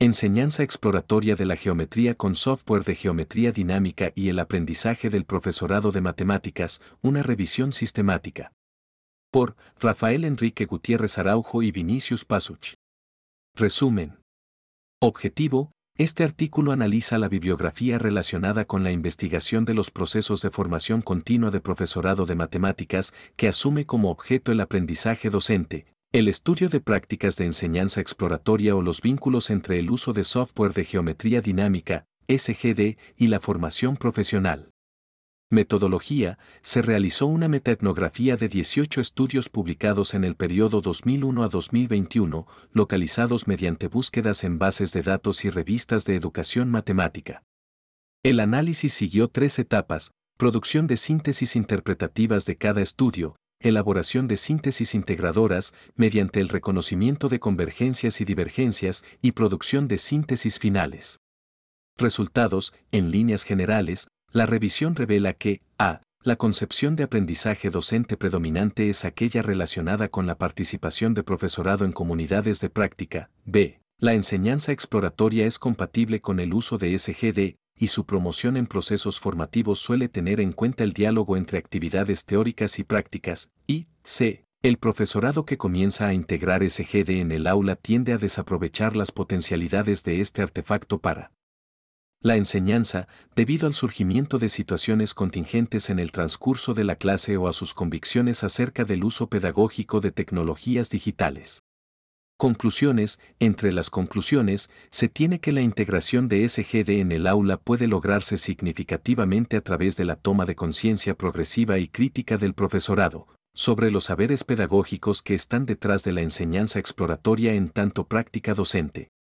Enseñanza exploratoria de la geometría con software de geometría dinámica y el aprendizaje del profesorado de matemáticas, una revisión sistemática. Por Rafael Enrique Gutiérrez Araujo y Vinicius Pasuch. Resumen. Objetivo. Este artículo analiza la bibliografía relacionada con la investigación de los procesos de formación continua de profesorado de matemáticas que asume como objeto el aprendizaje docente, el estudio de prácticas de enseñanza exploratoria o los vínculos entre el uso de software de geometría dinámica, SGD, y la formación profesional. Metodología. Se realizó una metaetnografía de 18 estudios publicados en el periodo 2001 a 2021, localizados mediante búsquedas en bases de datos y revistas de educación matemática. El análisis siguió 3 etapas: producción de síntesis interpretativas de cada estudio, elaboración de síntesis integradoras mediante el reconocimiento de convergencias y divergencias y producción de síntesis finales. Resultados. En líneas generales, la revisión revela que a. La concepción de aprendizaje docente predominante es aquella relacionada con la participación de profesorado en comunidades de práctica. b. La enseñanza exploratoria es compatible con el uso de SGD, y su promoción en procesos formativos suele tener en cuenta el diálogo entre actividades teóricas y prácticas. Y c. El profesorado que comienza a integrar SGD en el aula tiende a desaprovechar las potencialidades de este artefacto para la enseñanza, debido al surgimiento de situaciones contingentes en el transcurso de la clase o a sus convicciones acerca del uso pedagógico de tecnologías digitales. Conclusiones. Entre las conclusiones, se tiene que la integración de SGD en el aula puede lograrse significativamente a través de la toma de conciencia progresiva y crítica del profesorado sobre los saberes pedagógicos que están detrás de la enseñanza exploratoria en tanto práctica docente.